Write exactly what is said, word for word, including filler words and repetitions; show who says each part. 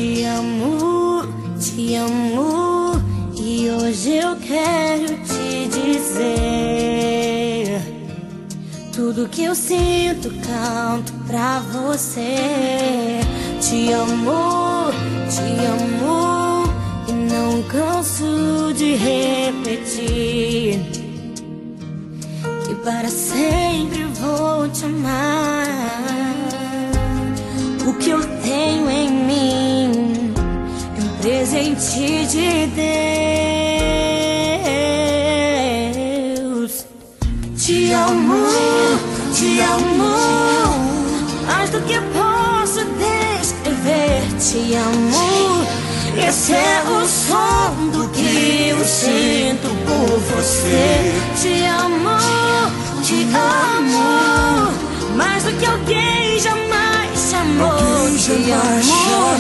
Speaker 1: Te amo, te amo, e hoje eu quero te dizer tudo que eu sinto, canto pra você. Te amo, te amo, e não canso de repetir que para sempre vou te amar. O que eu tenho em mim é um presente de Deus. Te amo, te amo, mais do que posso descrever. Te amo, esse é o som do que eu sinto por você. Te amo, te amo, mais do que alguém jamais te amou. Te amo,